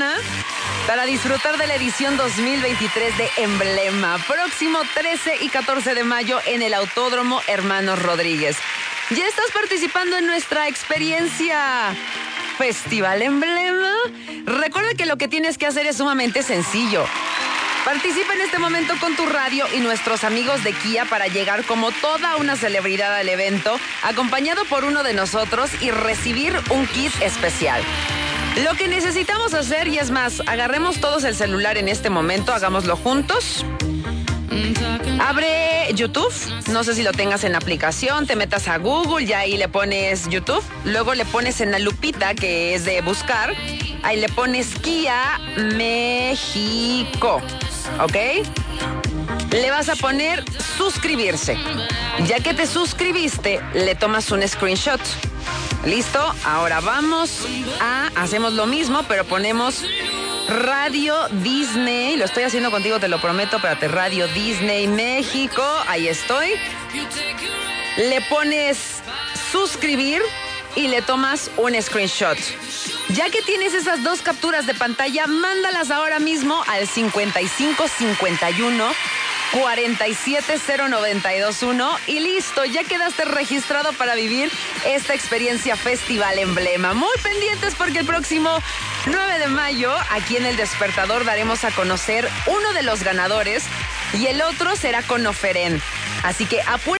semana para disfrutar de la edición 2023 de Emblema, próximo 13 y 14 de mayo en el Autódromo Hermanos Rodríguez. ¿Ya estás participando en nuestra experiencia Festival Emblema? Recuerda que lo que tienes que hacer es sumamente sencillo. Participa en este momento con tu radio y nuestros amigos de Kia para llegar como toda una celebridad al evento, acompañado por uno de nosotros y recibir un kit especial. Lo que necesitamos hacer, y es más, agarremos todos el celular en este momento, hagámoslo juntos. Abre YouTube, no sé si lo tengas en la aplicación, te metas a Google y ahí le pones YouTube, luego le pones en la lupita que es de buscar, ahí le pones Kia México, ¿ok? Le vas a poner suscribirse. Ya que te suscribiste, le tomas un screenshot. ¿Listo? Ahora hacemos lo mismo, pero ponemos Radio Disney, lo estoy haciendo contigo, te lo prometo, espérate, Radio Disney México, ahí estoy. Le pones suscribir y le tomas un screenshot. Ya que tienes esas dos capturas de pantalla, mándalas ahora mismo al 5551 470921 y listo, ya quedaste registrado para vivir esta experiencia Festival Emblema. Muy pendientes porque el próximo 9 de mayo, aquí en El Despertador, daremos a conocer uno de los ganadores y el otro será con Oferen. Así que